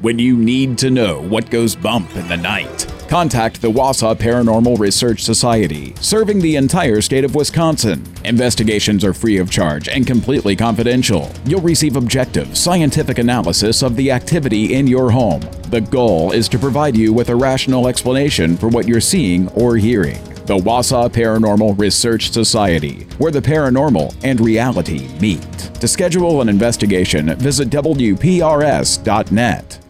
When you need to know what goes bump in the night, contact the Wausau Paranormal Research Society, serving the entire state of Wisconsin. Investigations are free of charge and completely confidential. You'll receive objective, scientific analysis of the activity in your home. The goal is to provide you with a rational explanation for what you're seeing or hearing. The Wausau Paranormal Research Society, where the paranormal and reality meet. To schedule an investigation, visit WPRS.net.